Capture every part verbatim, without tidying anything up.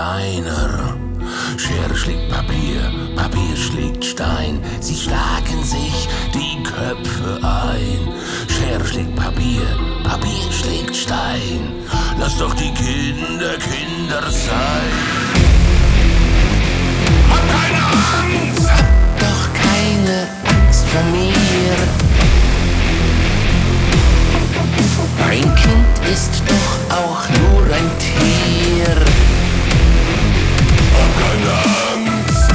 einer. Schere schlägt Papier, Papier schlägt Stein. Sie schlagen sich die Köpfe ein. Schere schlägt Papier, Papier schlägt Stein. Lass doch die Kinder Kinder sein. Hab keine Angst! Hab doch keine Angst vor mir. Ein Kind ist doch auch nur ein Tier. Hab keine Angst!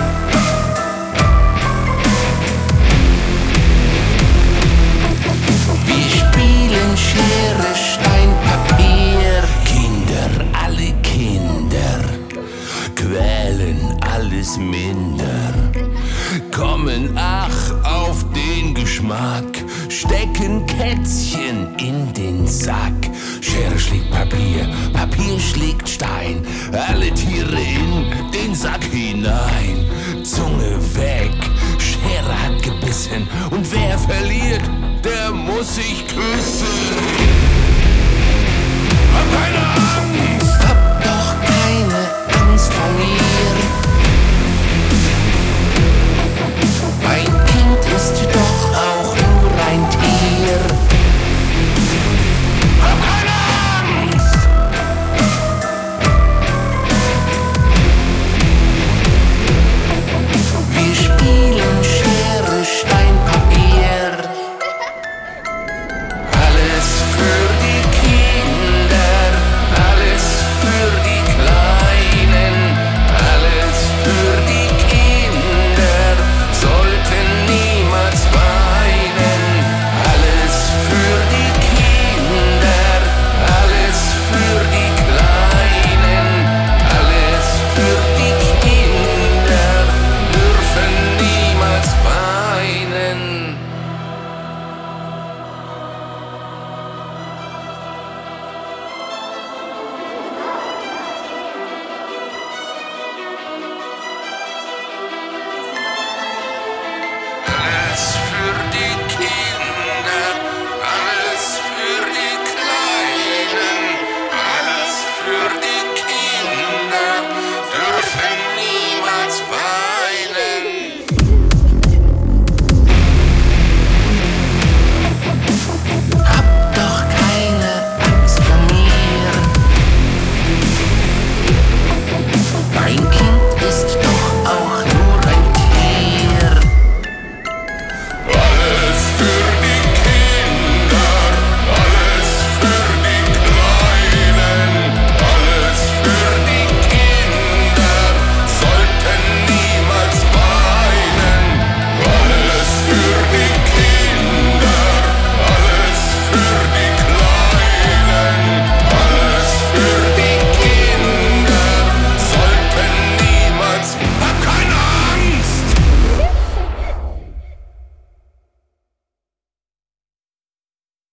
Wir spielen Schere, Stein, Papier. Kinder, alle Kinder, quälen alles minder. Kommen ach auf den Geschmack, stecken Kätzchen in den Sack. Schere schlägt Papier, Papier schlägt Stein, alle Tiere in den Sack hinein. Zunge weg, Schere hat gebissen, und wer verliert, der muss sich küssen. Hab keine Angst! Hab doch keine Angst vor mir. Ein Kind ist doch auch nur ein Tier. Hab keine Angst! Wir spielen Schere, Stein, Papier. Alles für die Kinder, alles für die Kleinen, alles für die Kinder, sollten niemals weinen. Alles für die Kinder, alles für die Kleinen, alles für die Kinder, dürfen niemals weinen. Alles für die Kinder.